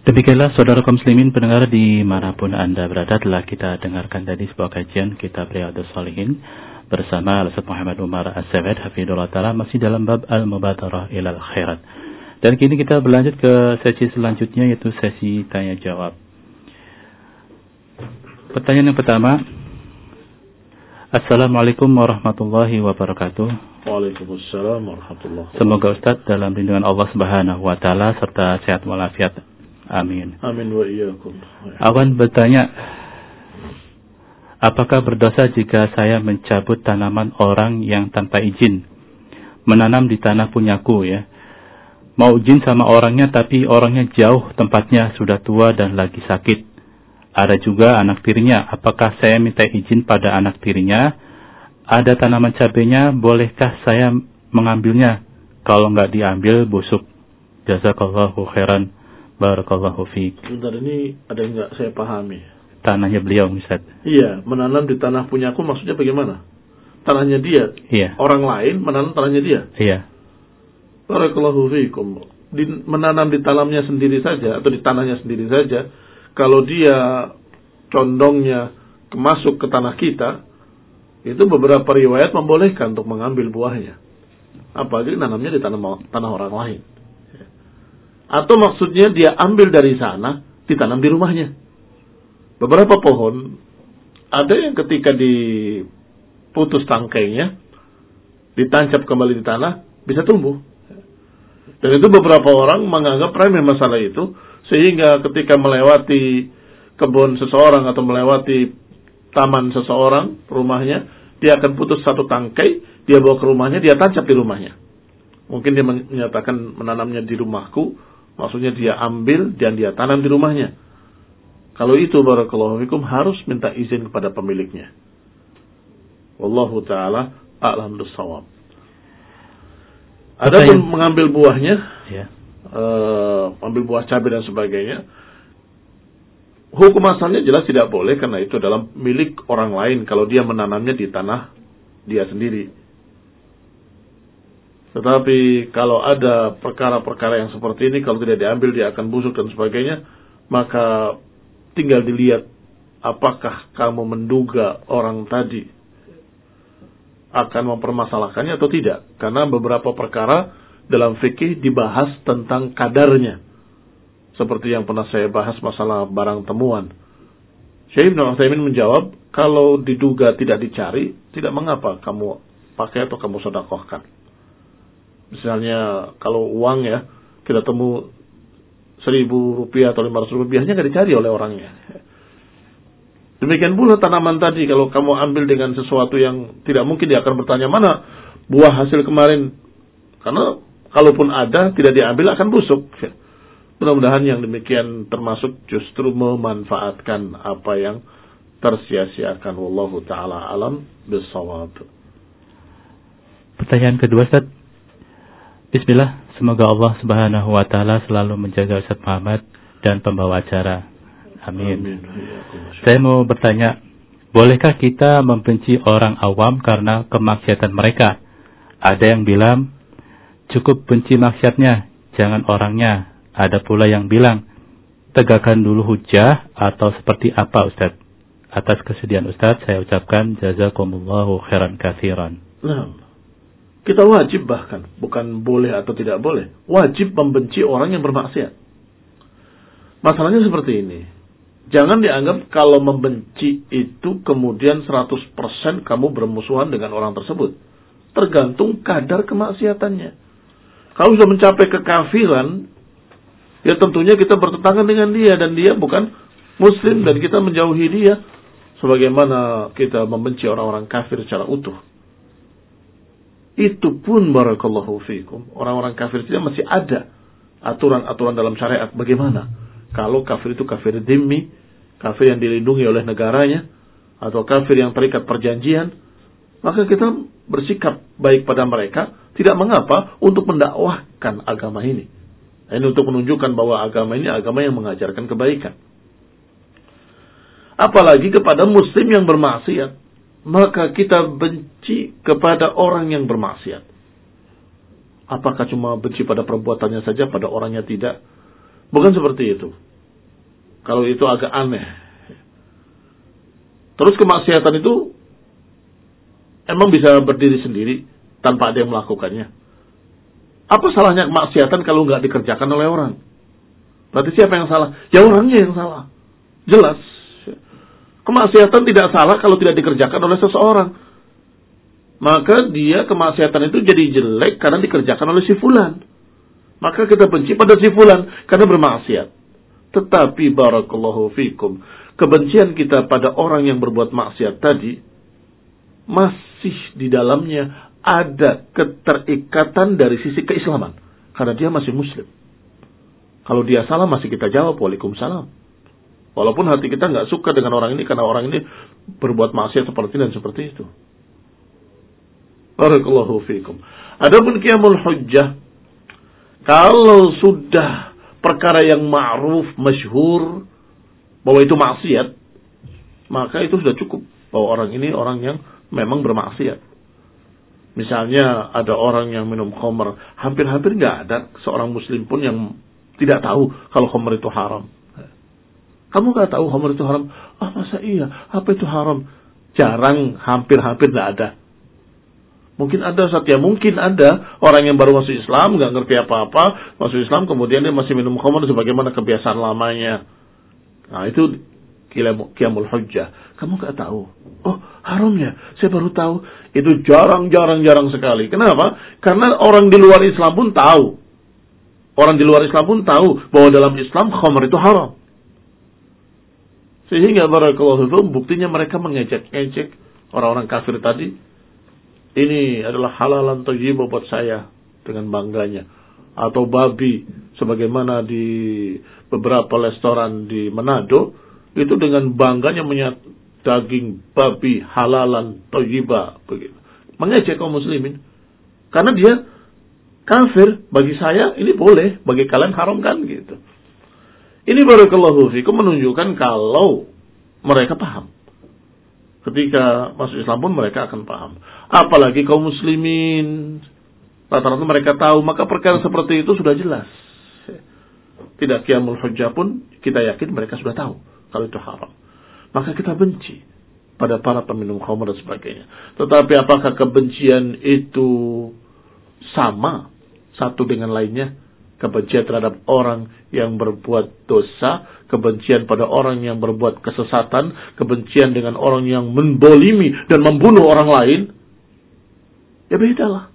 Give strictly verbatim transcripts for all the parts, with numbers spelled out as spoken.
Demikianlah saudara kaum muslimin pendengar dimanapun Anda berada, telah kita dengarkan tadi sebuah kajian kitab Riyadhus Shalihin bersama Al-Ustaz Muhammad Umar As-Sawed hafizahullah taala, masih dalam bab Al-Mubadarah ilal Khairat. Dan kini kita berlanjut ke sesi selanjutnya, yaitu sesi tanya jawab. Pertanyaan yang pertama. Assalamualaikum warahmatullahi wabarakatuh. Waalaikumsalam warahmatullahi wabarakatuh. Semoga Ustaz dalam lindungan Allah Subhanahu wa taala serta sehat walafiat. Amin. Amin wa iyyakum. Awan bertanya, apakah berdosa jika saya mencabut tanaman orang yang tanpa izin, menanam di tanah punyaku ya? Mau izin sama orangnya tapi orangnya jauh tempatnya, sudah tua dan lagi sakit. Ada juga anak tirinya, apakah saya minta izin pada anak tirinya? Ada tanaman cabenya, bolehkah saya mengambilnya? Kalau nggak diambil busuk. Jazakallahu khairan. Barakallahu fiik. Sebentar, ini ada yang nggak saya pahami. Tanahnya beliau, Ustaz. Iya, menanam di tanah punyaku maksudnya bagaimana? Tanahnya dia. Iya. Orang lain menanam tanahnya dia. Iya. Barakallahu fiikum. Di, menanam di tanamnya sendiri saja atau di tanahnya sendiri saja, kalau dia condongnya masuk ke tanah kita, itu beberapa riwayat membolehkan untuk mengambil buahnya. Apalagi nanamnya di tanah tanah orang lain. Atau maksudnya dia ambil dari sana, ditanam di rumahnya. Beberapa pohon, ada yang ketika diputus tangkainya, ditancap kembali di tanah, bisa tumbuh. Dan itu beberapa orang menganggap remeh masalah itu, sehingga ketika melewati kebun seseorang atau melewati taman seseorang, rumahnya, dia akan putus satu tangkai, dia bawa ke rumahnya, dia tancap di rumahnya. Mungkin dia menyatakan menanamnya di rumahku, maksudnya dia ambil dan dia tanam di rumahnya. Kalau itu barakallahu fikum harus minta izin kepada pemiliknya. Wallahu taala a'lam bissawab. Adapun mengambil buahnya, ya. uh, ambil buah cabai dan sebagainya, hukum asalnya jelas tidak boleh karena itu dalam milik orang lain kalau dia menanamnya di tanah dia sendiri. Tetapi kalau ada perkara-perkara yang seperti ini, kalau tidak diambil dia akan busuk dan sebagainya, maka tinggal dilihat apakah kamu menduga orang tadi akan mempermasalahkannya atau tidak. Karena beberapa perkara dalam fikih dibahas tentang kadarnya. Seperti yang pernah saya bahas masalah barang temuan. Syekh Ibnu Utsaimin menjawab, kalau diduga tidak dicari, tidak mengapa kamu pakai atau kamu sedekahkan. Misalnya kalau uang ya, kita temu seribu rupiah atau lima ratus rupiahnya nggak dicari oleh orangnya. Demikian pula tanaman tadi, kalau kamu ambil dengan sesuatu yang tidak mungkin dia akan bertanya mana buah hasil kemarin. Karena kalaupun ada, tidak diambil akan busuk. Mudah-mudahan yang demikian termasuk justru memanfaatkan apa yang tersia-siakan. Wallahu ta'ala alam bissawab. Pertanyaan kedua, Ustaz. Bismillah, semoga Allah Subhanahu wa taala selalu menjaga Ustaz Muhammad dan pembawa acara. Amin. Amin. Saya mau bertanya, bolehkah kita membenci orang awam karena kemaksiatan mereka? Ada yang bilang cukup benci maksiatnya, jangan orangnya. Ada pula yang bilang tegakkan dulu hujah atau seperti apa, Ustaz? Atas kesedihan Ustaz, saya ucapkan jazakumullahu khairan katsiran. Nah. Kita wajib bahkan, bukan boleh atau tidak boleh, wajib membenci orang yang bermaksiat. Masalahnya seperti ini. Jangan dianggap kalau membenci itu kemudian seratus persen kamu bermusuhan dengan orang tersebut. Tergantung kadar kemaksiatannya. Kalau sudah mencapai kekafiran, ya tentunya kita bertentangan dengan dia dan dia bukan muslim dan kita menjauhi dia. Sebagaimana kita membenci orang-orang kafir secara utuh. Itu pun barakallahu fiikum, orang-orang kafir itu masih ada aturan-aturan dalam syariat bagaimana. Kalau kafir itu kafir dhimmi, kafir yang dilindungi oleh negaranya, atau kafir yang terikat perjanjian, maka kita bersikap baik pada mereka, tidak mengapa untuk mendakwahkan agama ini. Ini untuk menunjukkan bahwa agama ini agama yang mengajarkan kebaikan. Apalagi kepada muslim yang bermaksiat. Maka kita benci kepada orang yang bermaksiat. Apakah cuma benci pada perbuatannya saja, pada orangnya tidak? Bukan seperti itu. Kalau itu agak aneh. Terus kemaksiatan itu emang bisa berdiri sendiri tanpa ada yang melakukannya. Apa salahnya kemaksiatan kalau nggak dikerjakan oleh orang? Berarti siapa yang salah? Ya orangnya yang salah. Jelas. Kemaksiatan tidak salah kalau tidak dikerjakan oleh seseorang. Maka dia kemaksiatan itu jadi jelek karena dikerjakan oleh si fulan. Maka kita benci pada si fulan karena bermaksiat. Tetapi barakallahu fikum, kebencian kita pada orang yang berbuat maksiat tadi masih di dalamnya ada keterikatan dari sisi keislaman. Karena dia masih muslim. Kalau dia salah masih kita jawab waalaikumsalam. Walaupun hati kita nggak suka dengan orang ini karena orang ini berbuat maksiat seperti dan seperti itu. Barakallahu fikum. Adapun qiyamul hujjah, kalau sudah perkara yang ma'ruf, masyhur bahwa itu maksiat, maka itu sudah cukup bahwa orang ini orang yang memang bermaksiat. Misalnya ada orang yang minum khamr, hampir-hampir nggak ada seorang muslim pun yang tidak tahu kalau khamr itu haram. Kamu nggak tahu khamr itu haram? Ah, masa iya? Apa itu haram? Jarang, hampir-hampir nggak ada. Mungkin ada saat ya, mungkin ada orang yang baru masuk Islam, nggak ngerti apa-apa, masuk Islam kemudian dia masih minum khamr sebagaimana kebiasaan lamanya. Nah itu qiyamul hujjah. Kamu nggak tahu? Oh haram ya? Saya baru tahu. Itu jarang-jarang-jarang sekali. Kenapa? Karena orang di luar Islam pun tahu. Orang di luar Islam pun tahu bahwa dalam Islam khamr itu haram. Sehingga barakallahu fikum, buktinya mereka mengejek-ejek orang-orang kafir tadi. Ini adalah halalan thayyibah buat saya dengan bangganya. Atau babi sebagaimana di beberapa restoran di Manado itu dengan bangganya menyat daging babi halalan thayyibah begitu. Mengejek kaum muslimin. Karena dia kafir, bagi saya ini boleh, bagi kalian haram kan gitu. Ini barakallahu fikum menunjukkan kalau mereka paham. Ketika masuk Islam pun mereka akan paham. Apalagi kaum muslimin, rata-rata mereka tahu, maka perkara seperti itu sudah jelas. Tidak qiyamul hujjah pun kita yakin mereka sudah tahu kalau itu haram. Maka kita benci pada para peminum khamr dan sebagainya. Tetapi apakah kebencian itu sama satu dengan lainnya? Kebencian terhadap orang yang berbuat dosa, kebencian pada orang yang berbuat kesesatan, kebencian dengan orang yang mendolimi dan membunuh orang lain, ya bedalah.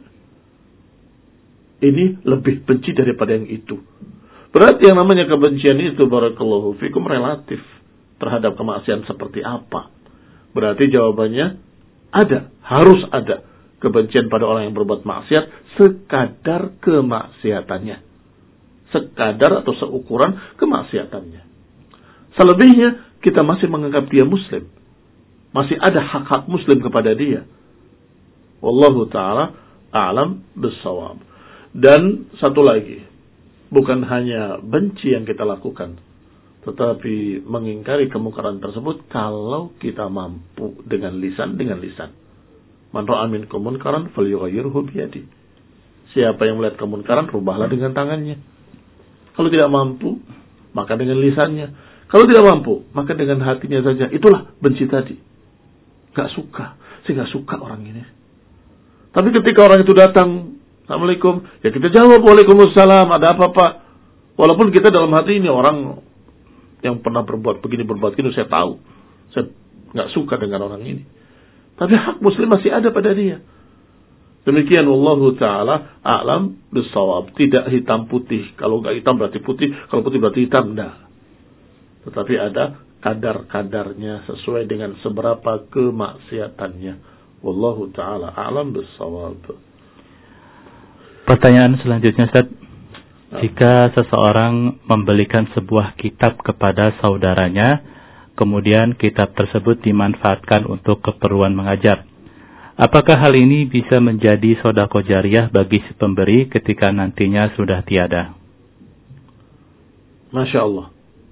Ini lebih benci daripada yang itu. Berarti yang namanya kebencian itu barakallahu fikum relatif terhadap kemaksiatan seperti apa. Berarti jawabannya ada, harus ada kebencian pada orang yang berbuat maksiat sekadar kemaksiatannya. Sekadar atau seukuran kemaksiatannya. Selebihnya kita masih menganggap dia muslim. Masih ada hak-hak muslim kepada dia. Wallahu ta'ala a'lam bissawab. Dan satu lagi, bukan hanya benci yang kita lakukan, tetapi mengingkari kemungkaran tersebut kalau kita mampu dengan lisan, dengan lisan. Man ra'a minkum munkaran falyughayyirhu biyadihi. Siapa yang melihat kemunkaran, rubahlah dengan tangannya. Kalau tidak mampu, maka dengan lisannya. Kalau tidak mampu, maka dengan hatinya saja. Itulah benci tadi. Gak suka. Saya gak suka orang ini. Tapi ketika orang itu datang, Assalamualaikum, ya kita jawab Waalaikumsalam, ada apa Pak? Walaupun kita dalam hati ini orang yang pernah berbuat begini, berbuat begini, saya tahu. Saya gak suka dengan orang ini. Tapi hak muslim masih ada pada dia. Demikian wallahu ta'ala a'lam bissawab. Tidak hitam putih. Kalau enggak hitam berarti putih. Kalau putih berarti hitam. Enggak. Tetapi ada kadar-kadarnya sesuai dengan seberapa kemaksiatannya. Wallahu ta'ala a'lam bissawab. Pertanyaan selanjutnya, Ustaz. Jika seseorang membelikan sebuah kitab kepada saudaranya, kemudian kitab tersebut dimanfaatkan untuk keperluan mengajar, apakah hal ini bisa menjadi sedekah jariyah bagi si pemberi ketika nantinya sudah tiada? Masya Allah.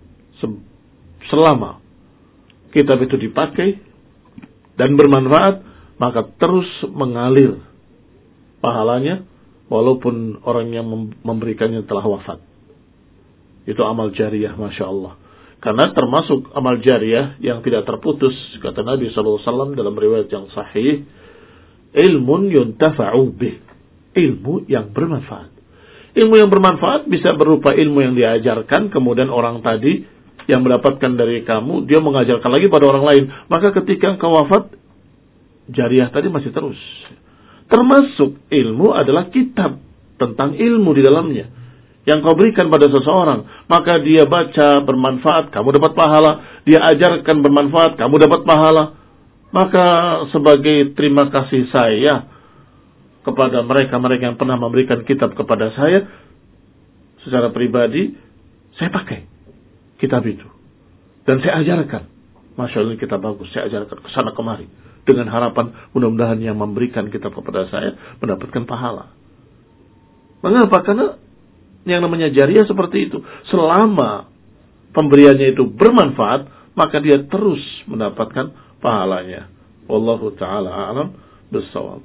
Selama kitab itu dipakai dan bermanfaat, maka terus mengalir pahalanya walaupun orang yang memberikannya telah wafat. Itu amal jariyah, Masya Allah. Karena termasuk amal jariah yang tidak terputus, kata Nabi sallallahu alaihi wasallam dalam riwayat yang sahih, ilmun yuntafa'u bih, ilmu yang bermanfaat. Ilmu yang bermanfaat bisa berupa ilmu yang diajarkan, kemudian orang tadi yang mendapatkan dari kamu, dia mengajarkan lagi pada orang lain. Maka ketika engkau wafat, jariah tadi masih terus. Termasuk ilmu adalah kitab tentang ilmu di dalamnya yang kau berikan pada seseorang, maka dia baca bermanfaat, kamu dapat pahala. Dia ajarkan bermanfaat, kamu dapat pahala. Maka sebagai terima kasih saya kepada mereka-mereka yang pernah memberikan kitab kepada saya, secara pribadi saya pakai kitab itu dan saya ajarkan. Masya Allah, kitab bagus, saya ajarkan ke sana kemari dengan harapan mudah-mudahan yang memberikan kitab kepada saya mendapatkan pahala. Mengapa? Karena yang namanya jariah seperti itu. Selama pemberiannya itu bermanfaat, maka dia terus mendapatkan pahalanya. Wallahu ta'ala a'lam bissawab.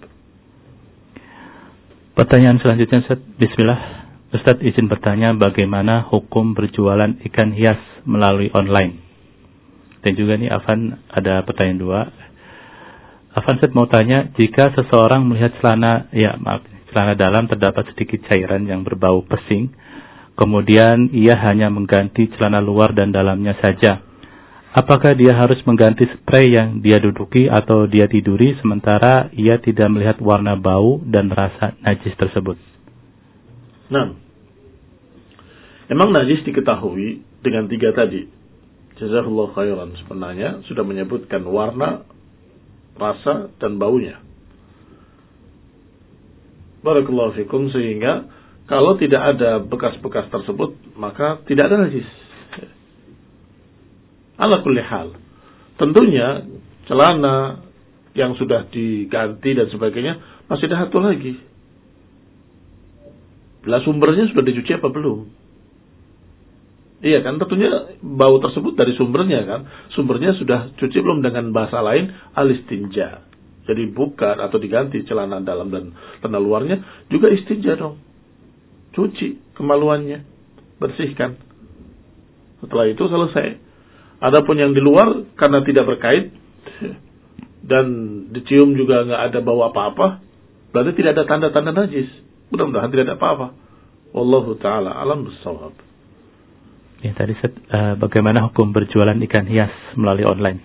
Pertanyaan selanjutnya, Ustaz. Bismillah. Ustaz izin bertanya bagaimana hukum berjualan ikan hias melalui online. Dan juga nih Afan ada pertanyaan dua. Afan, Ustaz mau tanya, jika seseorang melihat celana, ya maaf, celana dalam terdapat sedikit cairan yang berbau pesing, kemudian ia hanya mengganti celana luar dan dalamnya saja. Apakah dia harus mengganti spray yang dia duduki atau dia tiduri sementara ia tidak melihat warna bau dan rasa najis tersebut? Nah, emang najis diketahui dengan tiga tadi. Jazakallahu khairan, sebenarnya sudah menyebutkan warna, rasa, dan baunya. Barakallahu fikum, sehingga kalau tidak ada bekas-bekas tersebut, maka tidak ada najis. Ala kulli hal. Tentunya celana yang sudah diganti dan sebagainya masih ada satu lagi. Bila sumbernya sudah dicuci apa belum? Iya kan, tentunya bau tersebut dari sumbernya kan. Sumbernya sudah cuci belum, dengan bahasa lain alistinja. Jadi buka atau diganti celana dalam dan celana luarnya, juga istinja dong. Cuci kemaluannya, bersihkan. Setelah itu selesai. Adapun yang di luar karena tidak berkait dan dicium juga nggak ada bau apa-apa, berarti tidak ada tanda-tanda najis. Mudah-mudahan tidak ada apa-apa. Wallahu ta'ala alam bissawab. Ya tadi uh, bagaimana hukum berjualan ikan hias melalui online?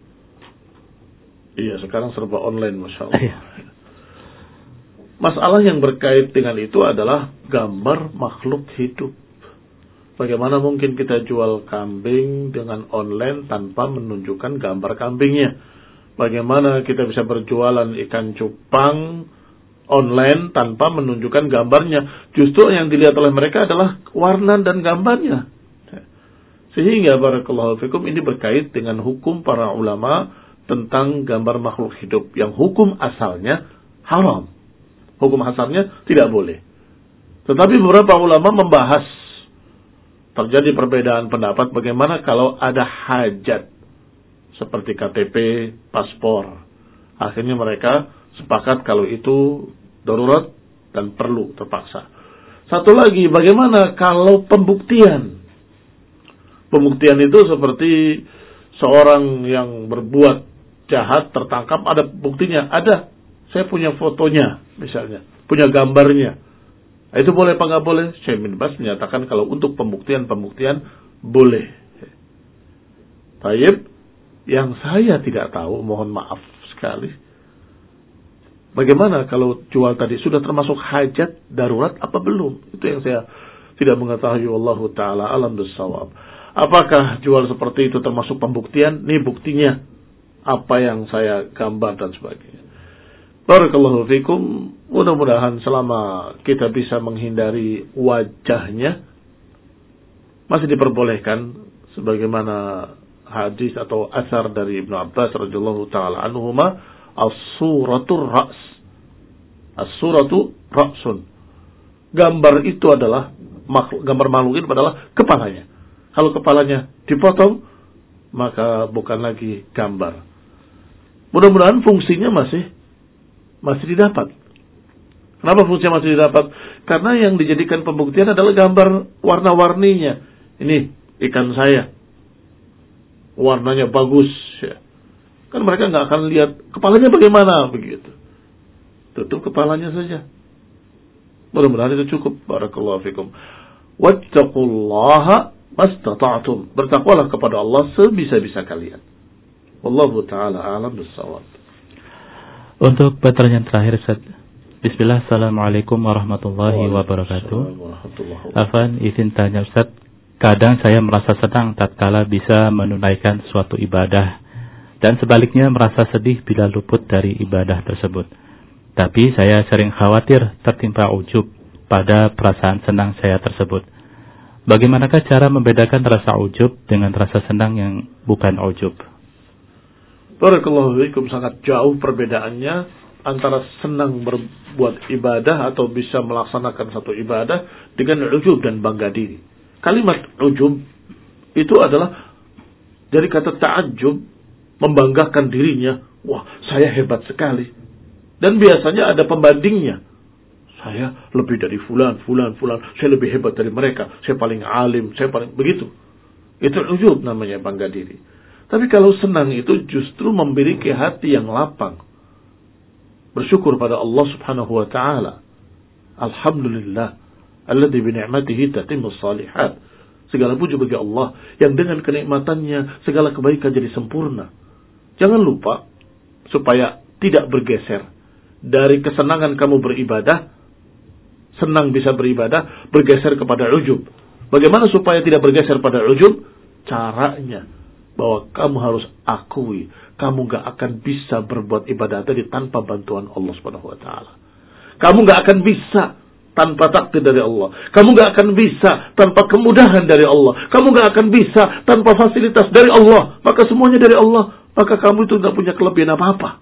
Iya, sekarang serba online, Masya Allah. Masalah yang berkait dengan itu adalah gambar makhluk hidup. Bagaimana mungkin kita jual kambing dengan online tanpa menunjukkan gambar kambingnya? Bagaimana kita bisa berjualan ikan cupang online tanpa menunjukkan gambarnya? Justru yang dilihat oleh mereka adalah warna dan gambarnya. Sehingga barakallahu fikum, ini berkait dengan hukum para ulama tentang gambar makhluk hidup yang hukum asalnya haram. Hukum asalnya tidak boleh. Tetapi beberapa ulama membahas, terjadi perbedaan pendapat bagaimana kalau ada hajat seperti K T P, paspor. Akhirnya mereka sepakat kalau itu darurat dan perlu, terpaksa. Satu lagi, bagaimana kalau pembuktian? Pembuktian itu seperti seorang yang berbuat jahat tertangkap, ada buktinya, ada, saya punya fotonya misalnya, punya gambarnya. Itu boleh apa nggak boleh? Syekh bin Baz menyatakan kalau untuk pembuktian-pembuktian boleh. Taib, yang saya tidak tahu, mohon maaf sekali, bagaimana kalau jual tadi sudah termasuk hajat darurat apa belum? Itu yang saya tidak mengetahui. Wallahu ta'ala alam bissawab. Apakah jual seperti itu termasuk pembuktian? Nih buktinya, apa yang saya gambar dan sebagainya. Barakallahu fikum. Mudah-mudahan selama kita bisa menghindari wajahnya, masih diperbolehkan sebagaimana hadis atau asar dari Ibnu Abbas radhiyallahu taala anhuma, as-suratur ra's. As-suratu ra'sun. Gambar itu adalah makhluk, gambar makhluk itu adalah kepalanya. Kalau kepalanya dipotong, maka bukan lagi gambar. Mudah-mudahan fungsinya masih masih didapat. Kenapa fungsinya masih didapat? Karena yang dijadikan pembuktian adalah gambar warna-warninya. Ini ikan saya. warnanya bagus, ya. Kan mereka nggak akan lihat kepalanya bagaimana begitu. Tutup kepalanya saja. Mudah-mudahan itu cukup. Barakallahu fikum. Wattaqullaha mastata'tum. Bertakwalah kepada Allah sebisa-bisa kalian. Wallahu ta'ala a'lam bis-shawab. Untuk pertanyaan terakhir, Ustaz. Bismillah, Assalamualaikum warahmatullahi wabarakatuh. Afan, izin tanya Ustaz. Kadang saya merasa senang tatkala bisa menunaikan suatu ibadah, dan sebaliknya merasa sedih bila luput dari ibadah tersebut. Tapi saya sering khawatir tertimpa ujub pada perasaan senang saya tersebut. Bagaimanakah cara membedakan rasa ujub dengan rasa senang yang bukan ujub? Barakallahu fiikum, sangat jauh perbedaannya antara senang berbuat ibadah atau bisa melaksanakan satu ibadah dengan ujub dan bangga diri. Kalimat ujub itu adalah dari kata ta'ajjub, membanggakan dirinya. Wah, saya hebat sekali. Dan biasanya ada pembandingnya. Saya lebih dari fulan, fulan, fulan. Saya lebih hebat dari mereka. Saya paling alim, saya paling begitu. Itu ujub namanya, bangga diri. Tapi kalau senang itu justru memiliki hati yang lapang. Bersyukur pada Allah subhanahu wa ta'ala. Alhamdulillah. Alladzi bini'matihi tatimmus salihat. Segala puji bagi Allah yang dengan kenikmatannya segala kebaikan jadi sempurna. Jangan lupa supaya tidak bergeser dari kesenangan kamu beribadah, senang bisa beribadah, bergeser kepada ujub. Bagaimana supaya tidak bergeser pada ujub? Caranya bahwa kamu harus akui kamu gak akan bisa berbuat ibadah tadi tanpa bantuan Allah subhanahu wa ta'ala. Kamu gak akan bisa tanpa takdir dari Allah. Kamu gak akan bisa tanpa kemudahan dari Allah. Kamu gak akan bisa tanpa fasilitas dari Allah. Maka semuanya dari Allah. Maka kamu itu gak punya kelebihan apa-apa.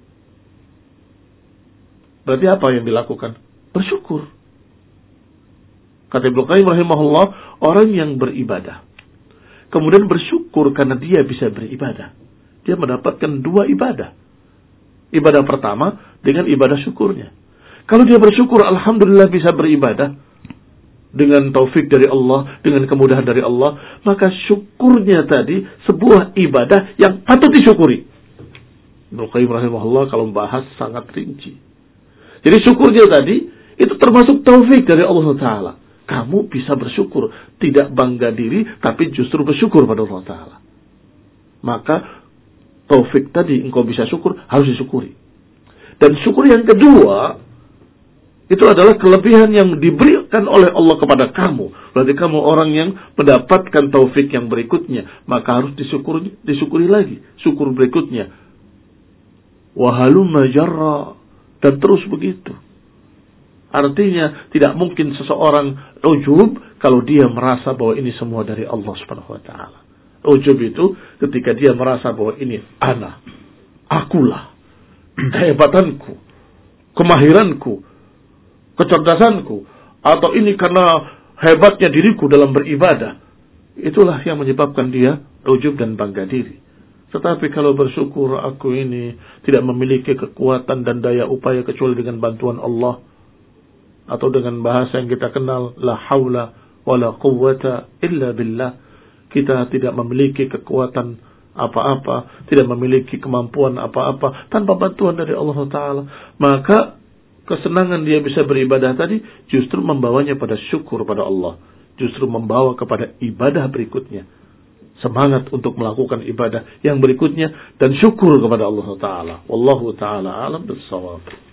Berarti apa yang dilakukan? Bersyukur. Kata Ibnu Qayyim rahimahullah, orang yang beribadah kemudian bersyukur karena dia bisa beribadah, dia mendapatkan dua ibadah. Ibadah pertama dengan ibadah syukurnya. Kalau dia bersyukur, alhamdulillah bisa beribadah dengan taufik dari Allah, dengan kemudahan dari Allah, maka syukurnya tadi sebuah ibadah yang patut disyukuri. Ibnu Qayyim rahimahullah kalau membahas sangat rinci. Jadi syukurnya tadi itu termasuk taufik dari Allah Taala. Kamu bisa bersyukur, tidak bangga diri, tapi justru bersyukur pada Allah Taala. Maka taufik tadi engkau bisa syukur, harus disyukuri. Dan syukur yang kedua itu adalah kelebihan yang diberikan oleh Allah kepada kamu. Berarti kamu orang yang mendapatkan taufik yang berikutnya, maka harus disyukuri, disyukuri lagi. Syukur berikutnya. Wahalumma jarra, dan terus begitu. Artinya tidak mungkin seseorang ujub kalau dia merasa bahwa ini semua dari Allah Subhanahu wa taala. Ujub itu ketika dia merasa bahwa ini ana, akulah, kehebatanku, kemahiranku, kecerdasanku, atau ini karena hebatnya diriku dalam beribadah. Itulah yang menyebabkan dia ujub dan bangga diri. Tetapi kalau bersyukur, aku ini tidak memiliki kekuatan dan daya upaya kecuali dengan bantuan Allah, atau dengan bahasa yang kita kenal, la haula wa la quwwata illa billah. Kita tidak memiliki kekuatan apa-apa, tidak memiliki kemampuan apa-apa tanpa bantuan dari Allah Ta'ala. Maka kesenangan dia bisa beribadah tadi justru membawanya pada syukur pada Allah, justru membawa kepada ibadah berikutnya, semangat untuk melakukan ibadah yang berikutnya, dan syukur kepada Allah Ta'ala. Wallahu ta'ala alam bis-shawab.